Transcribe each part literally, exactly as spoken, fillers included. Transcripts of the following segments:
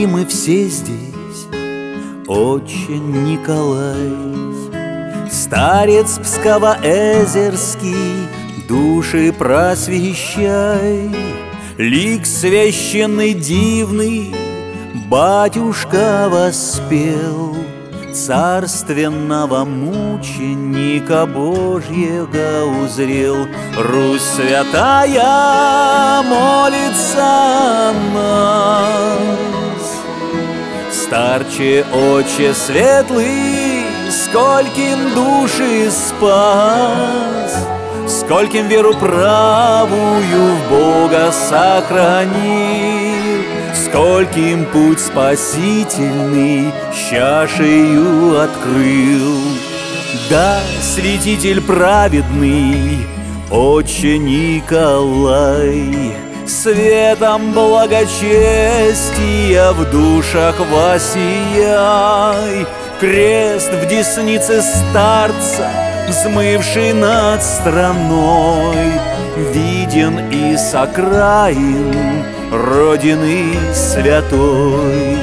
И мы все здесь, отче Николай, старец Псково-Эзерский, души просвещай. Лик священный дивный батюшка воспел, царственного мученика Божьего узрел. Русь святая молится о нас. Старче отче светлый, скольким души спас, скольким веру правую в Бога сохранил, скольким путь спасительный чашею открыл. Да, святитель праведный, отче Николай, светом благочестия в душах воссияй. Крест в деснице старца, взмывший над страной, виден и с окраин Родины святой.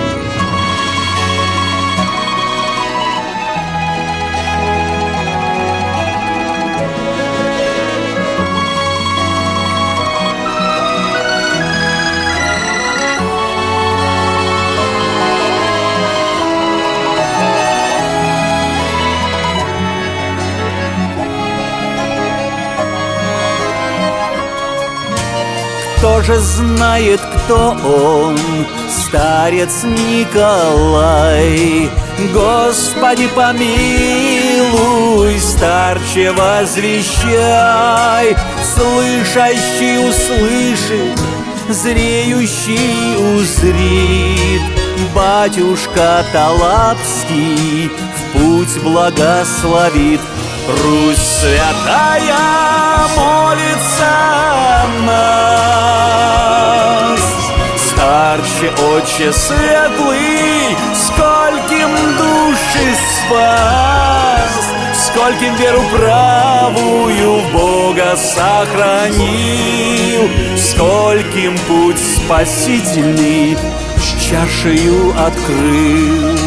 Кто же знает, кто он, старец Николай? Господи, помилуй, старче возвещай. Слышащий услышит, зреющий узрит. Батюшка Талапский в путь благословит. Русь святая молится о нас. Старче отче светлый, скольким души спас, скольким веру правую в Бога сохранил, скольким путь спасительный чашею открыл.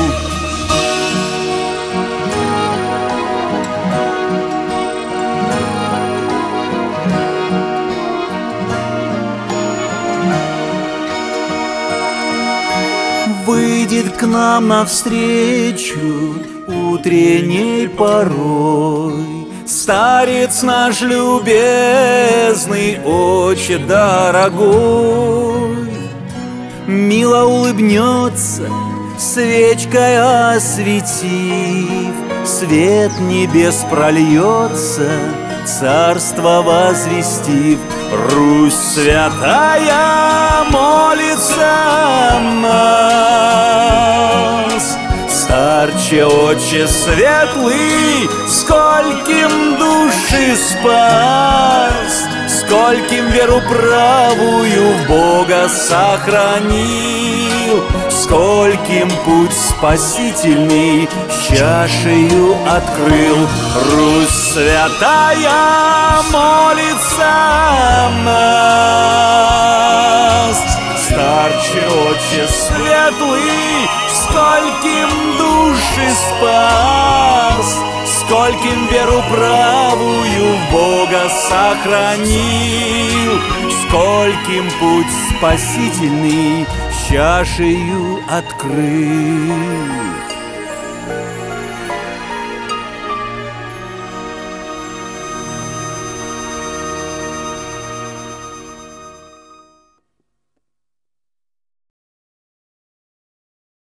Выйдет к нам навстречу утренней порой старец наш любезный, отче дорогой. Мило улыбнется, свечкой осветив, свет небес прольется, царство возвестив. Русь святая молится о нас. Старче отче светлый, скольким души спас, скольким веру правую в Бога сохранил, скольким путь спасительный чашею открыл. Русь святая молится о нас. Старче отче светлый, скольким души спас, скольким веру правую в Бога сохранил, скольким путь спасительный чашею открыл.